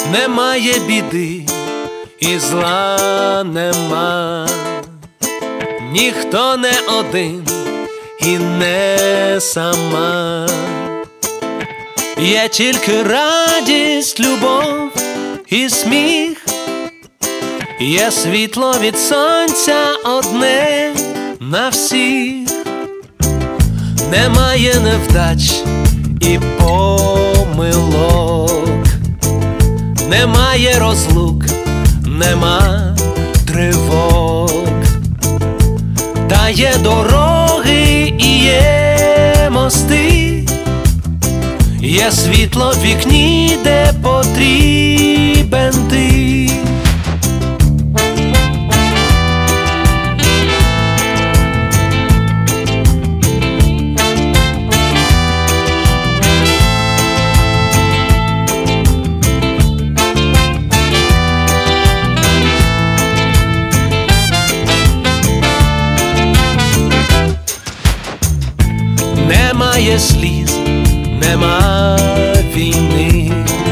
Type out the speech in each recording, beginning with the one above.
Немає біди і зла нема, ніхто не один і не сама. Є тільки радість, любов і сміх, є світло від сонця одне на всіх. Немає невдач і помилок, немає розлук, нема тривог. Та є дороги і є мости, є світло в вікні, де потрібен ти. Немає сліз, нема війни,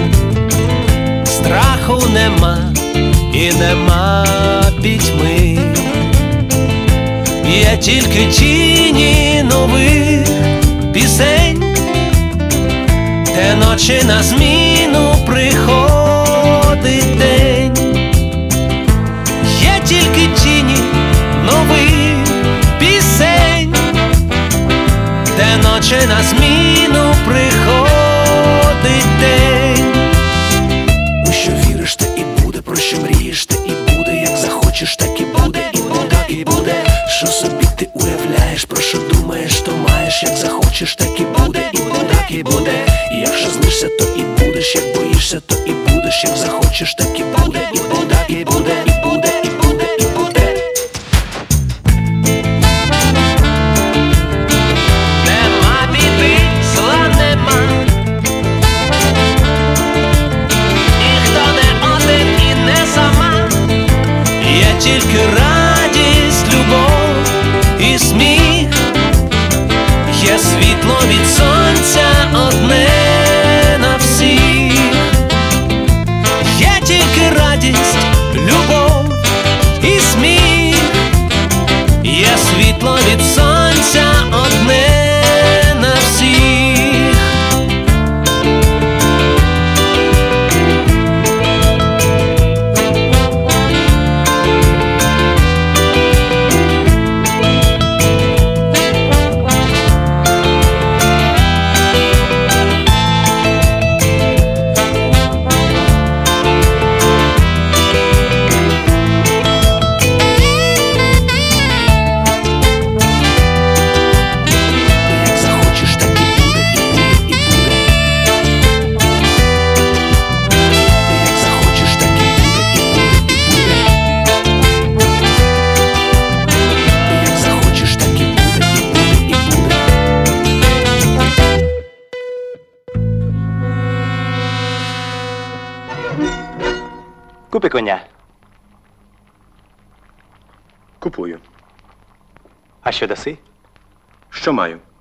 страху нема і нема пітьми. Є тільки тіні нових пісень, де ночі на зміну приходить день. Є тільки тіні нових пісень, де ночі на зміну приходить день. У що віриш, те і буде, про що мрієш, те і буде, як захочеш, так і буде, і буде, і буде. Що собі ти уявляєш, про що думаєш, то маєш, як захочеш, так і буде, і буде, і буде. І якщо знишся, то і будеш, як боїшся, то і будеш, як захочеш, так і буде, і буде, і буде, і буде, і буде, і буде. Тільки радість, любов і сміх, є світло від сонця одне на всіх. Є тільки радість, любов і сміх, є світло від сонця одне на всіх. Купи коня. Купую. А що даси? Що маю?